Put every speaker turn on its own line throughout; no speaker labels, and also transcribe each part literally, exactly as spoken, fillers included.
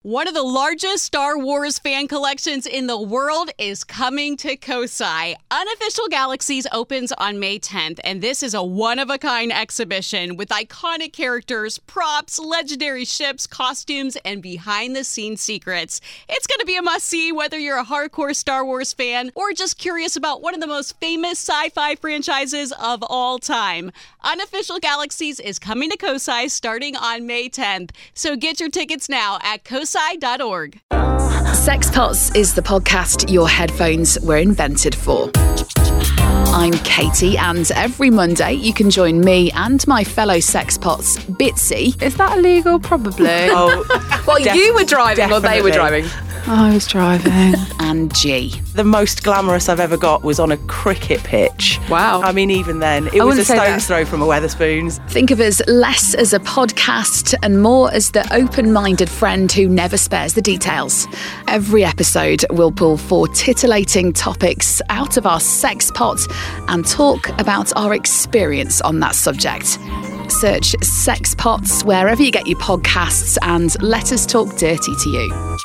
One of the largest Star Wars fan collections in the world is coming to Kosai. Unofficial Galaxies opens on May tenth, and this is a one-of-a-kind exhibition with iconic characters, props, legendary ships, costumes, and behind-the-scenes secrets. It's going to be a must-see whether you're a hardcore Star Wars fan or just curious about one of the most famous sci-fi franchises of all time. Unofficial Galaxies is coming to Kosai starting on May tenth, so get your tickets now at kosai dot org.
Sexpots is the podcast your headphones were invented for. I'm Katie, and every Monday you can join me and my fellow sexpots, Bitsy.
Is that illegal? Probably.
Oh, well, def- you were driving
definitely.
Or they were driving?
I was driving.
And G.
The most glamorous I've ever got was on a cricket pitch.
Wow.
I mean, even then, it
I
was a stone's
that.
throw from a Wetherspoons.
Think of us less as a podcast and more as the open-minded friend who never spares the details. Every episode will pull four titillating topics out of our sex pot and talk about our experience on that subject. Search Sex Pots wherever you get your podcasts and let us talk dirty to you.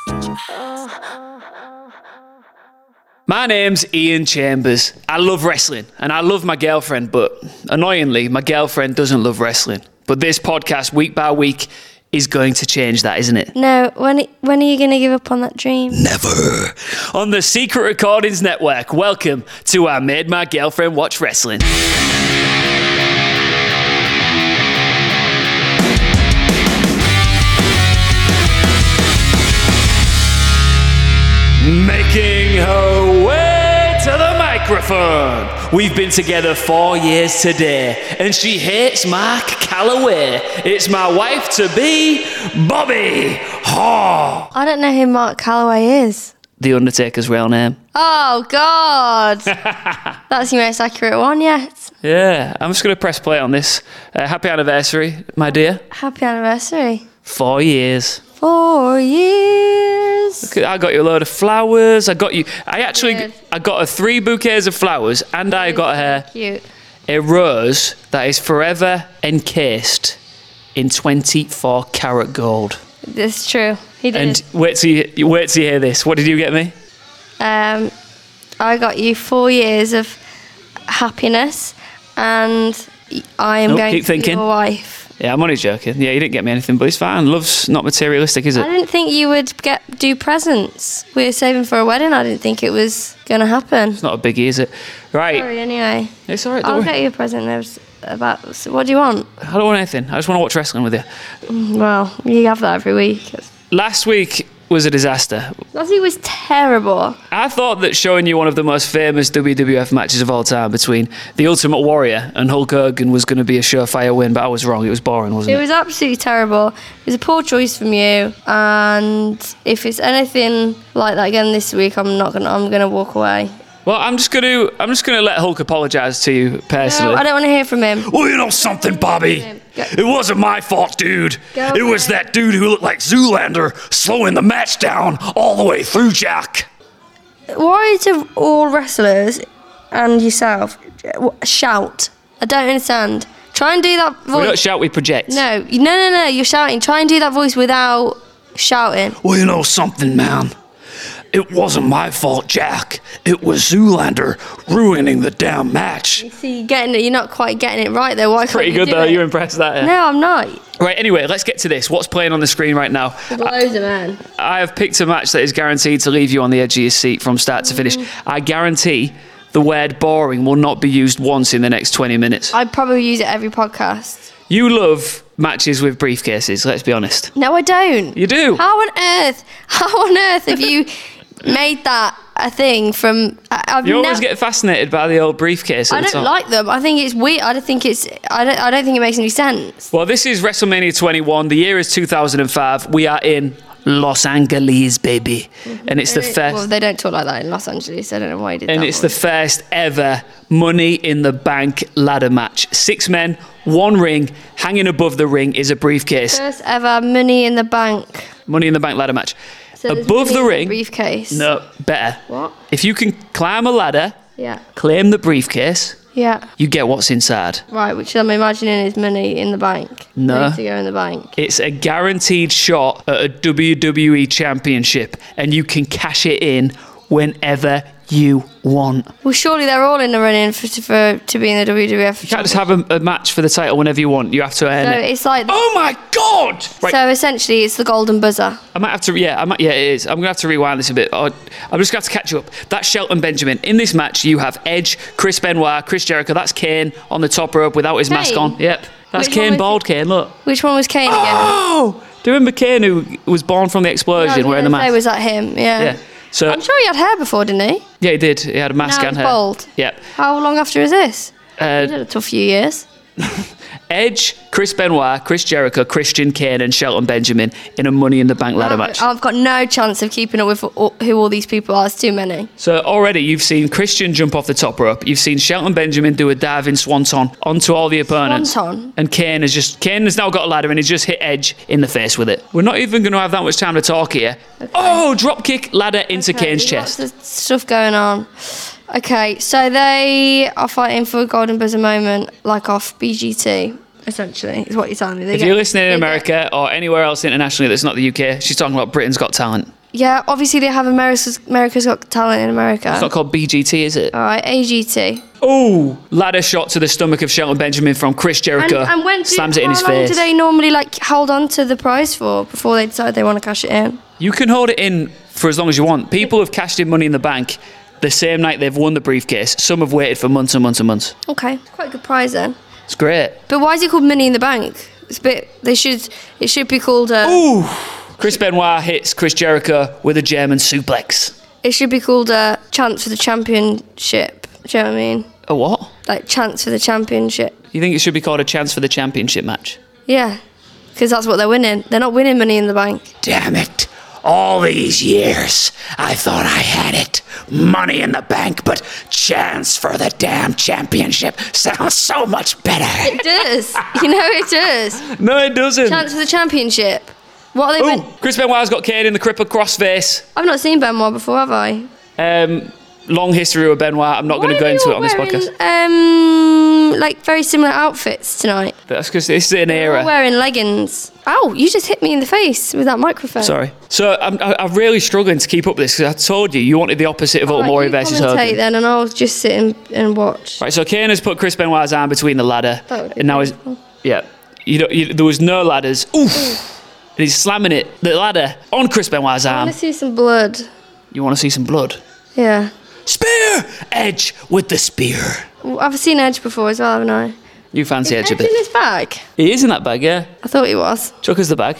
My name's Ian Chambers. I love wrestling and I love my girlfriend, but annoyingly, my girlfriend doesn't love wrestling. But this podcast, week by week, is going to change that, isn't it?
No, when when are you going to give up on that dream?
Never. On the Secret Recordings Network, welcome to I Made My Girlfriend Watch Wrestling. Making her way to the microphone. We've been together four years today, and she hates Mark Calloway. It's my wife-to-be, Bobby Haw.
I don't know who Mark Calloway is.
The Undertaker's real name.
Oh, God. That's the most accurate one yet.
Yeah, I'm just going to press play on this. Uh, happy anniversary, my dear.
Happy anniversary.
Four years.
Four years.
I got you a load of flowers. I got you. I actually,
Good.
I got her three bouquets of flowers, and I got her
Cute.
a rose that is forever encased in twenty-four karat gold.
That's true. He did.
And wait till you wait till you hear this. What did you get me?
Um, I got you four years of happiness, and I am
Nope,
going
keep
to
thinking.
be your wife.
Yeah, I'm only joking. Yeah, you didn't get me anything, but it's fine. Love's not materialistic, is
I
it?
didn't think you would get do presents. We were saving for a wedding. I didn't think it was going to happen.
It's not a biggie, is it? Right.
Sorry, anyway.
It's all right.
I'll
Don't
get
worry.
you a present. There's about. So what do you want?
I don't want anything. I just want to watch wrestling with you.
Well, you have that every week.
Last week was a disaster.
Last week was terrible.
I thought that showing you one of the most famous W W F matches of all time between The Ultimate Warrior and Hulk Hogan was going to be a surefire win, but I was wrong. It was boring, wasn't
It
it?
was absolutely terrible. It was a poor choice from you. And if it's anything like that again this week, I'm not gonna. I'm gonna walk away.
Well, I'm just going to I'm just going to let Hulk apologise to you personally.
No, I don't want to hear from him.
Well, you know something, Bobby?
Go.
It wasn't my fault, dude.
Go
it was
ahead.
that dude who looked like Zoolander slowing the match down all the way through, Jack.
Why do all wrestlers and yourself shout? I don't understand. Try and do that voice.
We don't shout, we project.
No, no, no, no. You're shouting. Try and do that voice without shouting.
Well, you know something, man? It wasn't my fault, Jack. It was Zoolander ruining the damn match.
See, you're getting it. You're not quite getting it right though. Why can't
Pretty
you
good,
do
though.
it?
You impressed that, yeah?
No, I'm not.
Right, anyway, let's get to this. What's playing on the screen right now?
Loads of men.
I have picked a match that is guaranteed to leave you on the edge of your seat from start to finish. I guarantee the word boring will not be used once in the next twenty minutes.
I'd probably use it every podcast.
You love matches with briefcases, let's be honest.
No, I don't.
You do?
How on earth? How on earth have you made that a thing from? I- I've
You always
nev-
get fascinated by the old briefcase at
I
the
don't
top.
like them. I think it's weird. I don't think it's. I don't. I don't think it makes any sense.
Well, this is WrestleMania twenty-one. The year is two thousand five. We are in Los Angeles, baby. And it's the
They-
first...
Well, they don't talk like that in Los Angeles. I don't know why he did
And
that.
it's the first ever Money in the Bank ladder match. Six men, one ring. Hanging above the ring is a briefcase.
first ever Money in the Bank.
Money in the Bank ladder match.
So there's
Above
money
the
in
ring...
briefcase.
No, better.
What?
If you can climb a ladder,
Yeah.
claim the briefcase,
Yeah.
You get what's inside.
Right, which I'm imagining is money in the bank.
No.
Money to go in the bank.
It's a guaranteed shot at a W W E championship, and you can cash it in whenever you want.
Well, surely they're all in the running for, for to be in the W W F.
You can't just have a, a match for the title whenever you want. You have to earn
So
it.
it's like.
Oh my God! Right.
So essentially, it's the golden buzzer.
I might have to, yeah, I might, yeah, it is. I'm going to have to rewind this a bit. Oh, I'm just going to have to catch you up. That's Shelton Benjamin. In this match, you have Edge, Chris Benoit, Chris Jericho. That's Kane on the top rope without his mask
Kane?
on. Yep. That's
Which one
Kane,
was
bald Kane, look.
Which one was Kane again?
Oh! Do you remember Kane who was born from the explosion
No,
wearing the mask?
Was that him? Yeah.
Yeah. So,
I'm sure he had hair before, didn't he?
yeah, he did. He had a mask
Now
and
he's
hair.
bald.
Yep.
How long after is this? He
Uh,
had a tough few years.
Edge, Chris Benoit, Chris Jericho, Christian Kane, and Shelton Benjamin in a Money in the Bank ladder match.
I've got no chance of keeping up with all, who all these people are. It's too many.
So already you've seen Christian jump off the top rope. You've seen Shelton Benjamin do a diving swanton onto all the opponents.
Swanton?
And Kane has just Kane has now got a ladder and he's just hit Edge in the face with it. We're not even going to have that much time to talk here. Okay. Oh, drop kick ladder into
Okay,
Kane's
lots
chest.
of stuff going on. Okay, so they are fighting for a golden buzzer moment, like off B G T. Essentially, is what you're telling me. They
If
get-
you're listening in
they
America
get-
or anywhere else internationally that's not the U K, she's talking about Britain's Got Talent.
yeah, obviously they have America's America's Got Talent in America.
It's not called B G T, is it?
All right, A G T.
Oh, ladder shot to the stomach of Shelton Benjamin from Chris
And,
Jericho.
and when do,
slams it in
how
his
long
face.
do they normally like hold on to the prize for before they decide they want to cash it in?
You can hold it in for as long as you want. People have cashed in Money in the Bank the same night they've won the briefcase. Some have waited for months and months and months.
Okay, quite a good prize then.
It's great.
But why is it called Money in the Bank? It's a bit. They should. It should be called. A,
Ooh! Chris Benoit hits Chris Jericho with a German suplex.
It should be called a chance for the championship. Do you know what I mean?
A what?
Like chance for the championship.
You think it should be called a chance for the championship match?
Yeah, because that's what they're winning. They're not winning Money in the Bank.
Damn it. All these years, I thought I had it. Money in the Bank, but chance for the damn championship sounds so much better.
It does. You know it does.
No, it doesn't.
Chance for the championship. What are they?
Ooh,
Win-
Chris Benoit's got Kane in the crippled crossface.
I've not seen Benoit before, have I?
Um, long history with Benoit. I'm not going to go
Why are
into
they
it on this
all
podcast.
wearing, Um, like very similar outfits tonight.
But that's because this is an
They're all
era.
wearing leggings. Ow! You just hit me in the face with that microphone.
Sorry. So I'm, I- I'm really struggling to keep up with this because I told you you wanted the opposite of
All right,
Ultimori
you
versus
commentate
Hogan.
then, and I'll just sit and, and watch.
Right, so Kane has put Chris Benoit's arm between the ladder,
That would be
and now he's
painful.
yeah. You know, you, there was no ladders. Oof! And he's slamming it, the ladder, on Chris Benoit's
I
arm.
want to see some blood.
You want to see some blood?
Yeah.
Spear! Edge with the spear.
Well, I've seen Edge before as well, haven't I?
You fancy Edge a
Edge in
bit?
his bag.
He is in that bag, yeah.
I thought he was.
Chuck us the bag.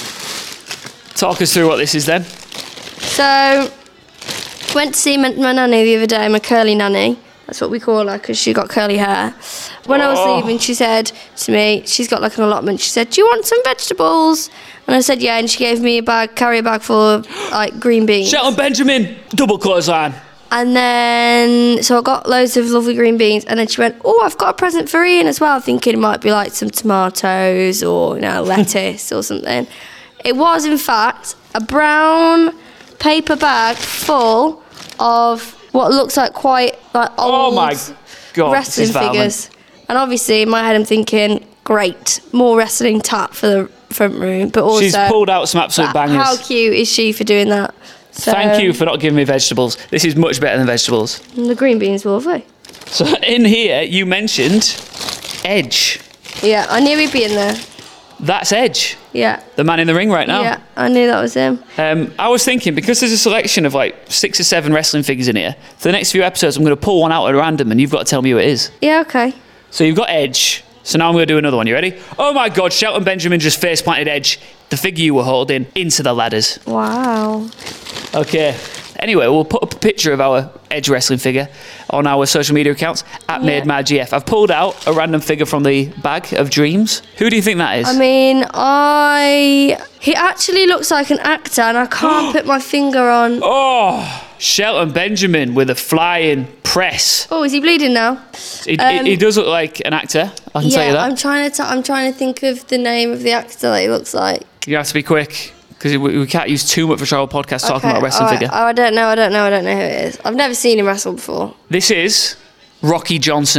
Talk us through what this is then.
So, went to see my, my nanny the other day, my curly nanny. That's what we call her because she got curly hair. When I was
Oh.
leaving, she said to me, she's got like an allotment. She said, "Do you want some vegetables?" And I said, "Yeah." And she gave me a bag, carry a bag full of like green beans.
Shelton Benjamin, double clothesline.
And then, so I got loads of lovely green beans. And then she went, "Oh, I've got a present for Ian as well." Thinking it might be like some tomatoes or, you know, lettuce or something. It was, in fact, a brown paper bag full of what looks like quite like old
Oh my God, this
wrestling
is violent.
figures. And obviously, in my head, I'm thinking, great, more wrestling tap for the front room. But also,
She's pulled out some absolute
but
bangers.
how cute is she for doing that? So,
Thank you for not giving me vegetables. This is much better than vegetables.
The green beans were lovely.
So in here, you mentioned Edge.
Yeah, I knew he'd be in there.
That's Edge,
Yeah.
the man in the ring right now.
Yeah, I knew that was him.
Um, I was thinking, because there's a selection of like six or seven wrestling figures in here, for the next few episodes, I'm going to pull one out at random and you've got to tell me who it is.
Yeah, okay.
So you've got Edge. So now I'm going to do another one. You ready? Oh my God, Shelton Benjamin just face planted Edge, the figure you were holding, into the ladders.
Wow.
Okay. Anyway, we'll put up a picture of our Edge wrestling figure on our social media accounts at
Yeah.
MadeMadGF. I've pulled out a random figure from the bag of dreams. Who do you think that is?
I mean, I... He actually looks like an actor and I can't put my finger on...
oh, Shelton Benjamin with a flying press.
Oh, is he bleeding now?
He,
Um,
he, he does look like an actor. I can tell you
Yeah,
that.
I'm trying to. T- I'm trying to think of the name of the actor that he looks like.
You have to be quick because we, we can't use too much of our podcast talking
Okay,
about a wrestling
alright.
figure.
Oh, I don't know. I don't know. I don't know who it is. I've never seen him wrestle before.
This is Rocky Johnson.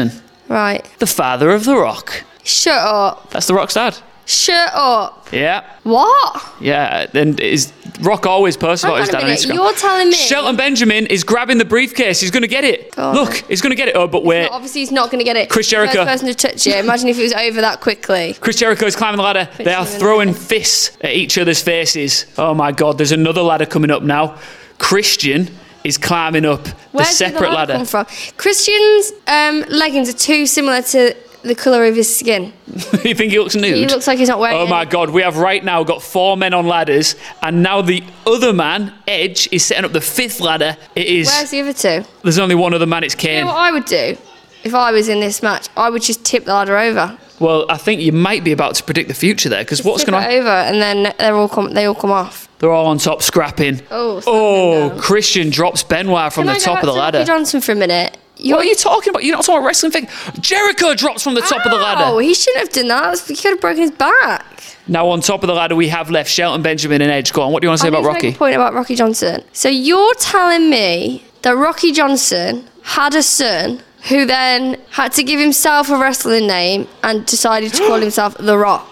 Right.
The father of The Rock.
Shut up.
That's The Rock's dad.
Shut up.
Yeah.
What?
Yeah, and is Rock always posts about
Hang
his
on a
dad on
minute,
Instagram.
you're telling me-
Shelton Benjamin is grabbing the briefcase. He's going to get it.
Go on,
Look,
then.
he's going to get it. Oh, but wait.
No, obviously, he's not going to get it.
Chris Jericho.
First person to touch it. Imagine if it was over that quickly.
Chris Jericho is climbing the ladder. They are
him in
throwing fists at each other's faces. Oh my God, there's another ladder coming up now. Christian is climbing up the
Where's
separate
the
ladder.
come from? Christian's um, leggings are too similar to the colour of his skin.
You think he looks nude?
He looks like he's not wearing
Oh my
any-
God, we have right now got four men on ladders, and now the other man, Edge, is setting up the fifth ladder. It is.
Where's the other two?
There's only one other man, it's
You
Kane.
know what I would do? If I was in this match, I would just tip the ladder over.
Well, I think you might be about to predict the future there, because what's
tip
going
it
to
over, and then they're all come, they all come off.
They're all on top scrapping.
Oh, slap
oh
them down.
Christian drops Benoit from
Can
the
I go
top
back
of the
to
ladder.
Rocky Johnson for a minute. You're,
What are you talking about? You're not talking about wrestling thing. Jericho drops from the top of the
Oh,
ladder.
he shouldn't have done that. He could have broken his back.
Now on top of the ladder we have left Shelton Benjamin and Edge. Go on, what do you want to say
I
about
need to
Rocky?
make a point about Rocky Johnson. So you're telling me that Rocky Johnson had a son who then had to give himself a wrestling name and decided to call himself The Rock.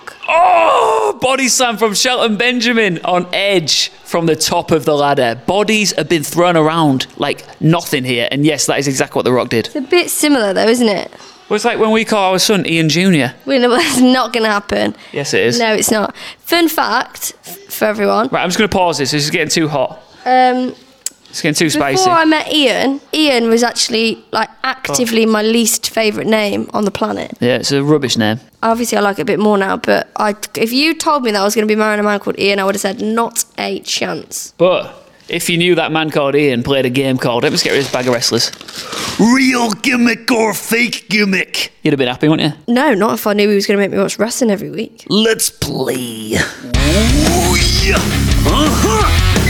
Oh, body slam from Shelton Benjamin on Edge from the top of the ladder. Bodies have been thrown around like nothing here. And yes, that is exactly what The Rock did.
It's a bit similar though, isn't it?
Well, it's like when we call our son Ian Junior
We know that's not going to happen.
Yes, it is.
No, it's not. Fun fact f- for everyone.
Right, I'm just going to pause this. This is getting too hot.
Um,
It's getting too spicy.
before I met Ian, Ian was actually like actively my least favourite name on the planet.
Yeah, it's a rubbish name.
Obviously, I like it a bit more now, but I, if you told me that I was going to be marrying a man called Ian, I would have said not a chance.
But if you knew that man called Ian played a game called Let's get rid of this bag of wrestlers,
Real gimmick or fake gimmick?
you'd have been happy, wouldn't you?
No, not if I knew he was going to make me watch wrestling every week.
Let's play. Oh, yeah. Uh-huh.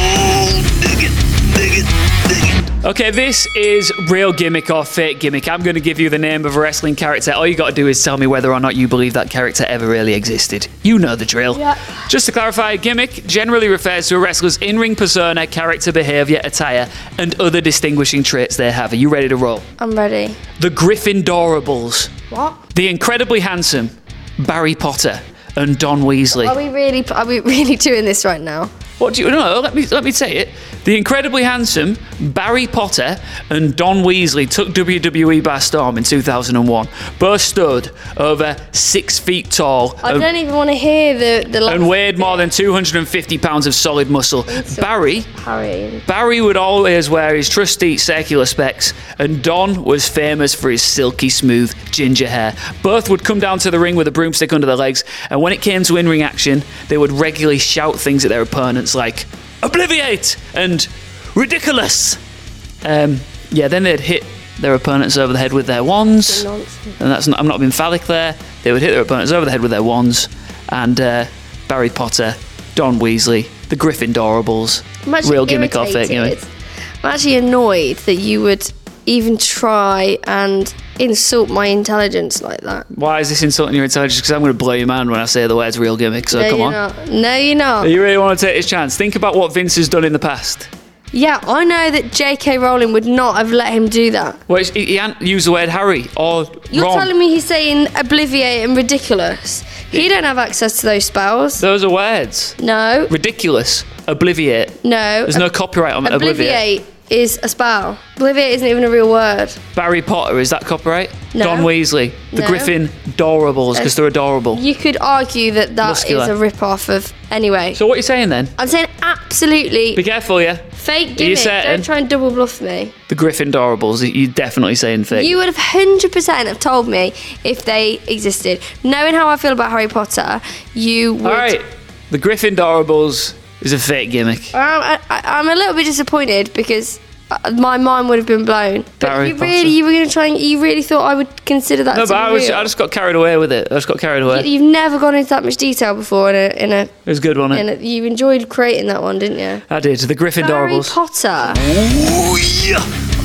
Oh, dig it, dig it, dig it.
Okay, this is real gimmick or fake gimmick. I'm going to give you the name of a wrestling character. All you got to do is tell me whether or not you believe that character ever really existed. You know the drill.
Yeah.
Just to clarify, gimmick generally refers to a wrestler's in-ring persona, character, behaviour, attire, and other distinguishing traits they have. Are you ready to roll?
I'm ready.
The Gryffindorables.
What?
The incredibly handsome Barry Potter and Don Weasley.
Are we really? Are we really doing this right now?
What do you know? Let me let me say it. The incredibly handsome Barry Potter and Don Weasley took W W E by storm in two thousand one. Both stood over six feet tall
I
and,
don't even want to hear the the.
and weighed more than two hundred fifty pounds of solid muscle. Barry
Harry.
Barry would always wear his trusty circular specs, and Don was famous for his silky smooth ginger hair. Both would come down to the ring with a broomstick under their legs, and when it came to in-ring action, they would regularly shout things at their opponents like "Obliviate" and "Ridiculous." Um, yeah, then they'd hit their opponents over the head with their wands,
Nonsense.
and that's not, I'm not being phallic there. They would hit their opponents over the head with their wands, and uh, Barry Potter, Don Weasley, the Gryffindorables,
I'm actually
real gimmick or fake
irritated.
gimmick.
I'm actually annoyed that you would even try and insult my intelligence like that.
Why is this insulting your intelligence? Because I'm going to blow your mind when I say the words real gimmick, so
no,
come
you're
on.
not. No, you're not.
Do you really want to take this chance? Think about what Vince has done in the past.
Yeah, I know that J K Rowling would not have let him do that.
Well, it's- he hadn't used the word Harry or
You're
Ron.
telling me he's saying obliviate and ridiculous. He don't have access to those spells.
Those are words.
No,
Ridiculous. Obliviate.
no.
There's no copyright on obliviate.
Obliviate is a spell. Obliviate isn't even a real word.
Barry Potter, is that copyright?
No.
Don Weasley. The
No.
Gryffindorables, because they're adorable.
You could argue that that
Muscular.
is a rip-off of... Anyway,
So what are you saying then?
I'm saying absolutely
Be careful, yeah?
fake
Are you
gimmick.
certain?
Don't try and double bluff me.
The Gryffindorables, you're definitely saying fake.
You would have one hundred percent have told me if they existed. Knowing how I feel about Harry Potter, you would...
All right. The Gryffindorables is a fake gimmick.
Um, I, I, I'm a little bit disappointed because uh, my mind would have been blown. But
Harry
you
Potter.
really, you were going to try and you really thought I would consider that
No,
to
but
be
I, was,
real?
I just got carried away with it. I just got carried away.
You- You've never gone into that much detail before in a in a.
It was good, wasn't
In
it?
a you enjoyed creating that one, didn't you?
I did. The
Harry
Gryffindorables.
Potter.
Oh, yeah.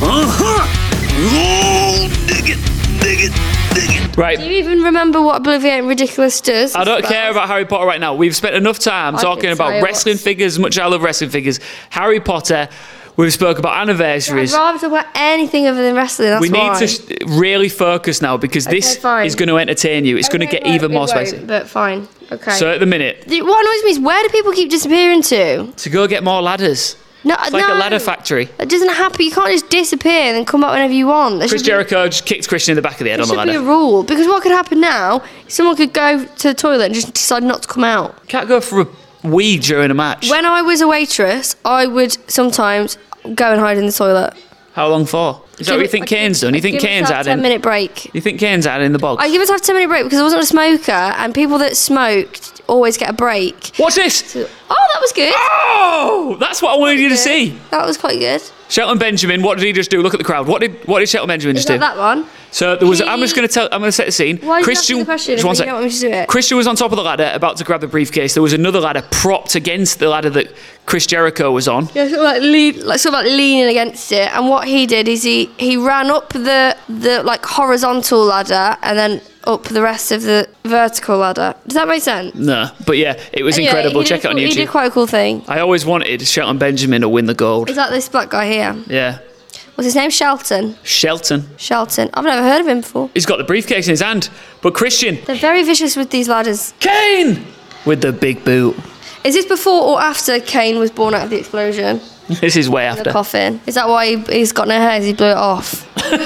Uh-huh. Oh, dig it, dig it, dig it.
Right.
Do you even remember what Obliviate and Ridiculous does?
I don't
Spells?
care about Harry Potter right now. We've spent enough time
I
talking
can tell
about
you
wrestling
what's-
figures, as much as I love wrestling figures. Harry Potter We've spoke about
I'd
anniversaries.
rather talk about anything other than wrestling. That's
We need
why.
to sh- really focus now because this
Okay, fine.
is going to entertain you. It's going to
Okay,
get
right,
even
it
more
won't,
spicy.
But fine. Okay.
So at the minute,
The- what annoys me is where do people keep disappearing to?
to go get more ladders.
No,
It's like
no.
a ladder factory.
That doesn't happen. You can't just disappear and then come back whenever you want. There
Chris
should be-
Jericho just kicked Christian in the back of the head
There
on the
should be a
ladder.
rule because what could happen now? Someone could go to the toilet and just decide not to come out.
Can't go for a wee during a match.
When I was a waitress, I would sometimes go and hide in the toilet.
How long for? Is that what you think Kane's done? You think
Give
Kane's
myself
had
a ten
in?
minute break.
You think Kane's had in the box?
I give myself a ten minute break because I wasn't a smoker, and people that smoked always get a break.
What's this?
Oh, that was good.
Oh, that's what I wanted you to see.
That was quite good.
Shelton Benjamin, what did he just do? Look at the crowd. What did what did Shelton Benjamin
Is
just do?
that that one?
So there was.
He-
I'm just going to tell. I'm going to set the scene.
Why are you
Christian,
asking the question
just
if
one
you
sec.
don't want me to do it?
Christian was on top of the ladder, about to grab the briefcase. There was another ladder propped against the ladder that Chris Jericho was on.
Yeah, sort of like, lean, like sort of like leaning against it. And what he did is he he ran up the the like horizontal ladder and then up the rest of the vertical ladder. Does that make sense?
No, but yeah, it was
Anyway,
incredible.
he did
Check
a
it on
cool- He did
YouTube.
quite a cool thing.
I always wanted Shelton Benjamin to win the gold.
Is that this black guy here?
Yeah,
What's his name? Shelton.
Shelton.
Shelton. I've never heard of him before.
He's got the briefcase in his hand. But Christian,
They're very vicious with these ladders.
Kane with the big boot.
Is this before or after Kane was born out of the explosion?
This is way
The
after.
coffin. Is that why he, he's got no hair? He blew it off.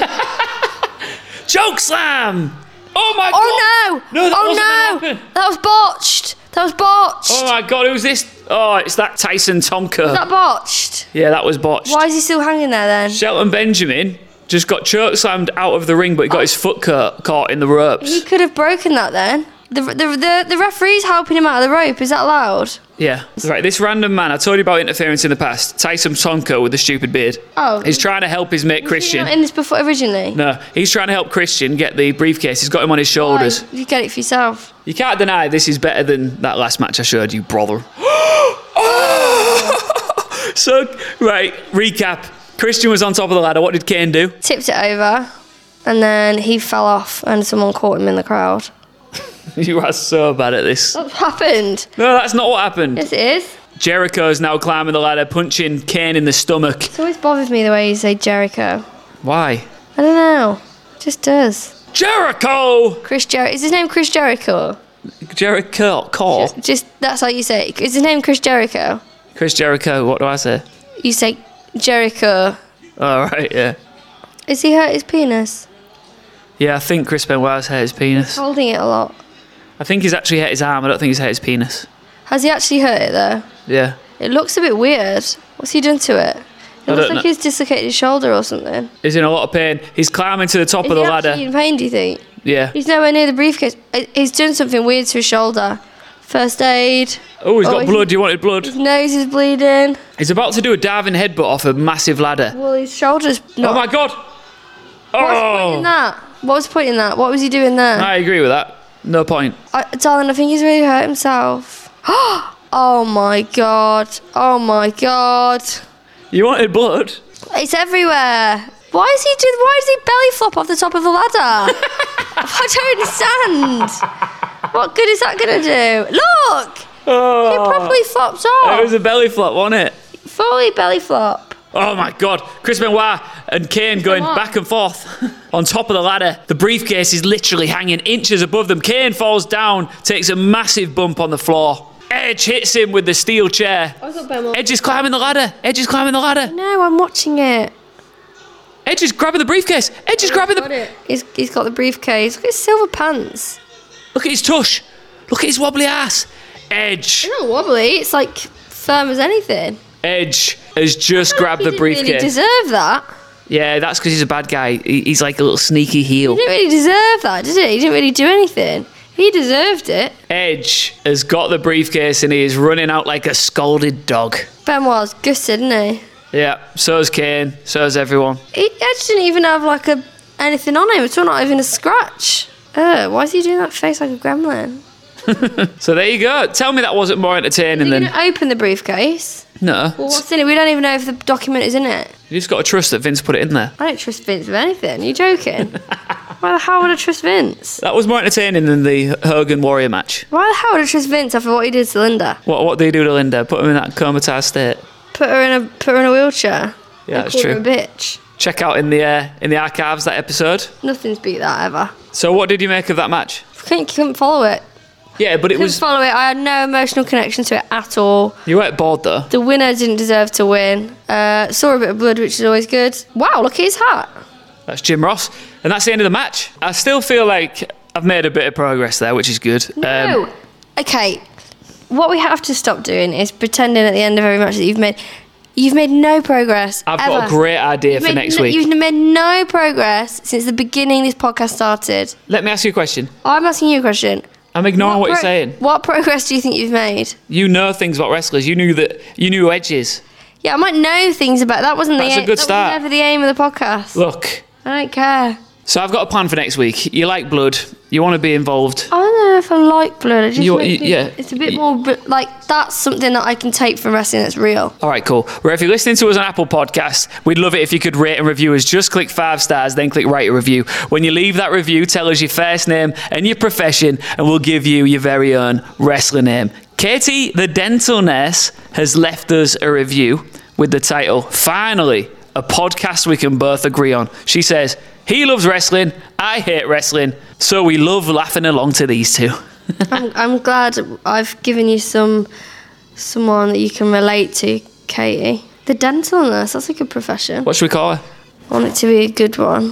Choke slam! Oh my god!
Oh no!
No, that
oh
wasn't
no!
gonna happen.
That was botched. That was botched.
Oh my god, who's this? Oh, it's that Tyson Tomko.
Was that botched?
Yeah, that was botched.
Why is he still hanging there then?
Shelton Benjamin just got choke slammed out of the ring, but he got his foot caught, caught in the ropes.
He could have broken that then. The, the, the, the referee's helping him out of the rope. Is that allowed?
Yeah. Right, this random man, I told you about interference in the past. Tyson Tomko with the stupid beard.
Oh.
He's trying to help his mate
Was he
Christian.
not in this before originally?
No, he's trying to help Christian get the briefcase. He's got him on his shoulders.
Why? You get it for yourself.
You can't deny this is better than that last match I showed you, brother. So, right, recap. Christian was on top of the ladder. What did Kane do?
Tipped it over, and then he fell off, and someone caught him in the crowd.
You are so bad at this.
What happened?
No, that's not what happened.
Yes, it is.
Jericho's now climbing the ladder, punching Kane in the stomach.
It's always bothers me the way you say Jericho.
Why?
I don't know. It just does.
Jericho!
Chris Jer- Is his name Chris Jericho?
Jericho, call.
Just that's how you say it. Is his name Chris Jericho?
Chris Jericho, what do I say?
You say Jericho.
All right, yeah.
Is he hurt his penis?
Yeah, I think Chris Benoit's hurt his penis.
Holding it a lot.
I think he's actually hurt his arm. I don't think he's hurt his penis.
Has he actually hurt it though?
Yeah.
It looks a bit weird. What's he done to it? It
I
looks
don't
like
know.
he's dislocated his shoulder or something.
He's in a lot of pain. He's climbing to the top
Is
of the
he
ladder.
actually in pain, do you think?
Yeah.
He's nowhere near the briefcase. Uh, He's done something weird to his shoulder. First aid.
Oh, he's got
he-
blood. You wanted blood?
His nose is bleeding.
He's about to do a diving headbutt off a massive ladder.
Well, his shoulder's not.
Oh my god!
What was the point in
Oh!
that? What was the point in that? What was he doing there?
I agree with that. No point.
I, darling, I think he's really hurt himself. Oh my god. Oh my god.
You wanted blood?
It's everywhere. Why is he do? Why does he belly flop off the top of the ladder? I don't understand. What good is that gonna do? Look, he
Oh,
properly flopped
it
off.
was a belly flop, wasn't it?
Fully belly flop.
Oh my god. Chris Benoit and Kane going
Benoit.
back and forth on top of the ladder. The briefcase is literally hanging inches above them. Kane falls down, takes a massive bump on the floor. Edge hits him with the steel chair. Edge is climbing the ladder. Edge is climbing the ladder.
No, I'm watching it.
Edge is grabbing the briefcase. Edge is grabbing the...
He's, he's got the briefcase. Look at his silver pants.
Look at his tush. Look at his wobbly ass. Edge.
It's not wobbly. It's like firm as anything.
Edge has just grabbed
He
the
didn't really
briefcase.
deserve that.
Yeah, that's because he's a bad guy. He- He's like a little sneaky heel.
He didn't really deserve that, did he? He didn't really do anything. He deserved it.
Edge has got the briefcase and he is running out like a scalded dog.
Benoit's gutted, isn't he?
Yeah, so's Kane, so's everyone.
He Edge didn't even have like a anything on him. It's not even a scratch. Ugh, why is he doing that face like a gremlin?
So there you go. Tell me that wasn't more entertaining
Are you
than...
going to open the briefcase?
No.
Well, what's in it? We don't even know if the document is in it.
You just got to trust that Vince put it in there.
I don't trust Vince with anything. Are you joking? Why the hell would I trust Vince?
That was more entertaining than the Hogan Warrior match.
Why the hell would I trust Vince after what he did to Linda?
What what did he do to Linda? Put him in that comatose state.
Put her in a put her in a wheelchair.
Yeah,
I
that's
called
true.
her a bitch.
Check out in the uh, in the archives that episode.
Nothing's beat that ever.
So what did you make of that match?
Couldn't, couldn't follow it.
Yeah, but it
Couldn't
was...
follow it. I had no emotional connection to it at all.
You weren't bored, though.
The winner didn't deserve to win. Uh, saw a bit of blood, which is always good. Wow, look at his hat.
That's Jim Ross. And that's the end of the match. I still feel like I've made a bit of progress there, which is good.
No.
Um,
Okay, what we have to stop doing is pretending at the end of every match that you've made... You've made no progress.
I've
ever.
got a great idea
You've
for
made
next
no,
week.
You've made no progress since the beginning this podcast started.
Let me ask you a question.
I'm asking you a question.
I'm ignoring what,
pro-
you're saying.
What progress do you think you've made?
You know things about wrestlers. You knew that. You knew Edge is.
Yeah, I might know things about that. Wasn't
That's
the
a good
that
start.
Was never the aim of the podcast.
Look.
I don't care.
So I've got a plan for next week. You like blood. You want to be involved.
I don't know if I like blood. I just
You-
think
you- yeah.
It's a bit more but, like that's something that I can take from wrestling that's real.
All right, cool. Well, if you're listening to us on Apple Podcasts, we'd love it if you could rate and review us. Just click five stars, then click write a review. When you leave that review, tell us your first name and your profession, and we'll give you your very own wrestler name. Katie, the dental nurse, has left us a review with the title, Finally, a podcast we can both agree on. She says, he loves wrestling, I hate wrestling, so we love laughing along to these two.
I'm, I'm glad I've given you some someone that you can relate to, Katie. The dental nurse, that's a good profession.
What should we call her?
I want it to be a good one.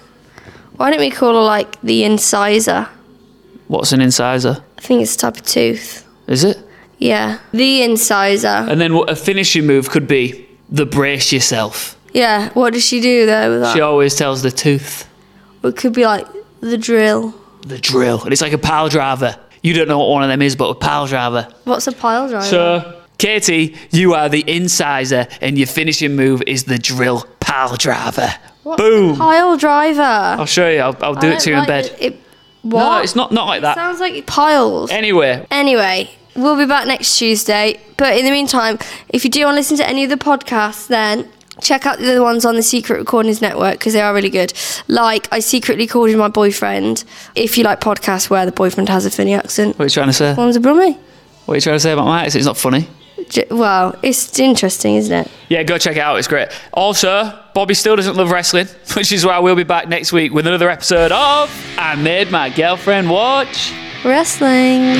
Why don't we call her like the incisor?
What's an incisor?
I think it's a type of tooth.
Is it?
Yeah, the incisor.
And then what a finishing move could be the brace yourself.
Yeah, what does she do though with that?
She always tells the tooth.
Or it could be like the drill.
The drill. And it's like a pile driver. You don't know what one of them is, but a pile driver.
What's a pile driver?
So, Katie, you are the incisor, and your finishing move is the drill pile driver.
What's
Boom.
a pile driver?
I'll show you. I'll, I'll do
I
it to you
don't
in
like
bed.
It, it, what?
No, it's not, not like
It
that.
sounds like piles.
Anyway,
Anyway, we'll be back next Tuesday. But in the meantime, if you do want to listen to any of the podcasts, then check out the other ones on the Secret Recordings Network because they are really good. Like, I secretly recorded my boyfriend. If you like podcasts where the boyfriend has a funny accent,
what are you trying to say?
one's a Brummie.
What are you trying to say about my accent? It's not funny.
J- Well, it's interesting, isn't it?
Yeah, go check it out. It's great. Also, Bobby still doesn't love wrestling, which is why we'll be back next week with another episode of I Made My Girlfriend Watch
Wrestling.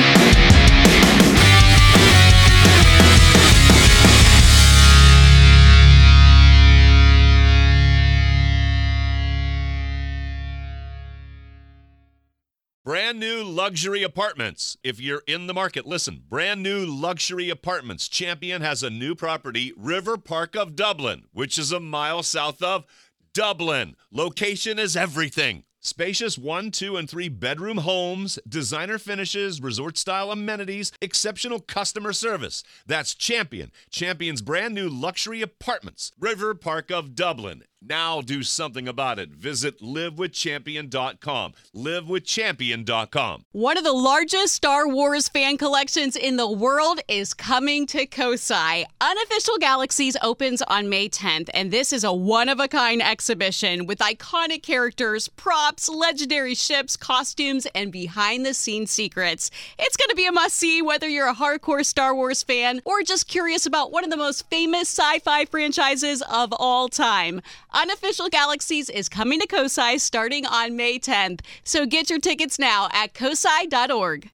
Brand new luxury apartments. If you're in the market, listen. Brand new luxury apartments. Champion has a new property, River Park of Dublin, which is a mile south of Dublin. Location is everything. Spacious one, two, and three bedroom homes, designer finishes, resort-style amenities, exceptional customer service. That's Champion. Champion's brand new luxury apartments. River Park of Dublin. Now do something about it. Visit live with champion dot com. live with champion dot com.
One of the largest Star Wars fan collections in the world is coming to Kosai. Unofficial Galaxies opens on May tenth, and this is a one-of-a-kind exhibition with iconic characters, props, legendary ships, costumes, and behind-the-scenes secrets. It's going to be a must-see whether you're a hardcore Star Wars fan or just curious about one of the most famous sci-fi franchises of all time. Unofficial Galaxies is coming to Kosai starting on May tenth, so get your tickets now at kosai dot org.